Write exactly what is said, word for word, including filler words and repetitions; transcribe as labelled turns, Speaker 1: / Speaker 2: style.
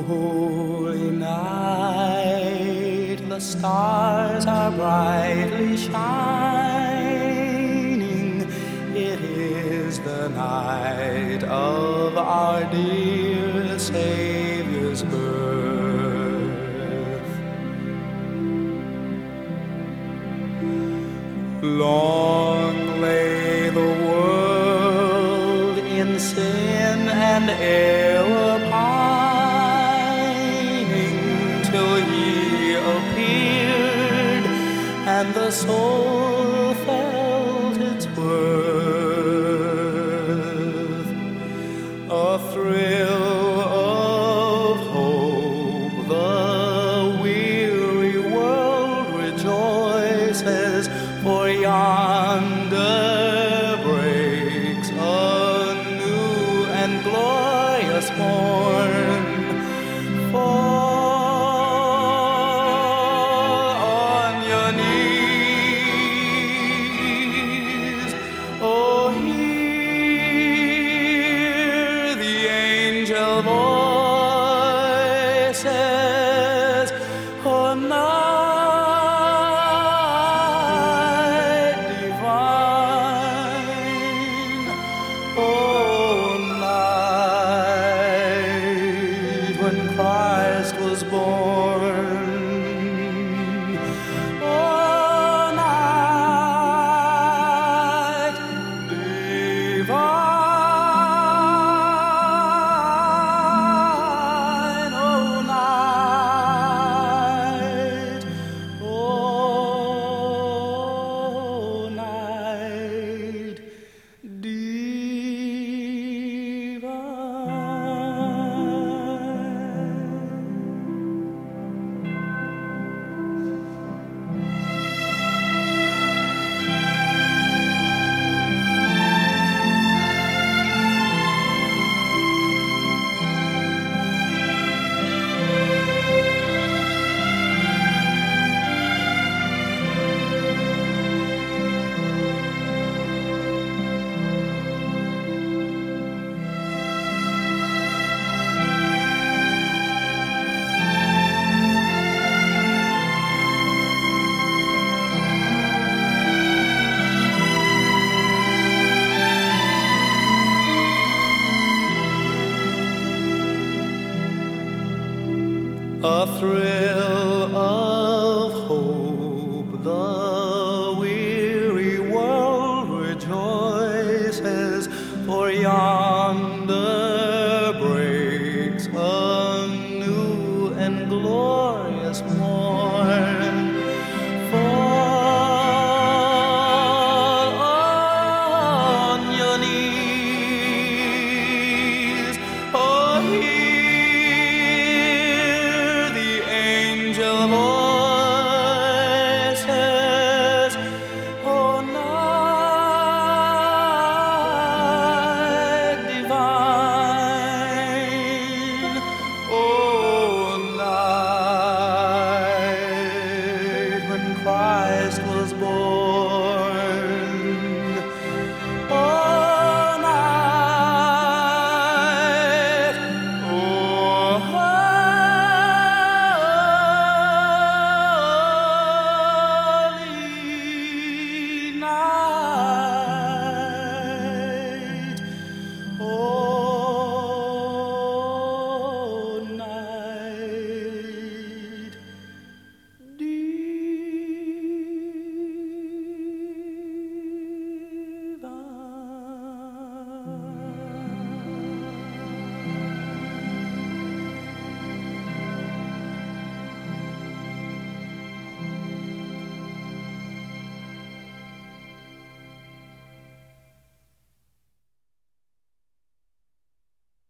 Speaker 1: holy night, the stars are brightly shining. It is the night of our dear Savior's birth. Long lay the world in sin and error pining, till He appeared and the soul felt its worth. A thrill of hope, the weary world rejoices, for yonder breaks a new and glorious morn. Fall on your knees, oh, hear the angel voices, oh, night divine, oh, night when Christ was born, oh, night divine, oh, night, oh, night a thrill of hope, the weary world rejoices, for yonder breaks a new and glorious morn. Fall on your knees, oh, hear the angel voices, oh, night divine, oh, night when Christ was born, oh, night, oh, holy night.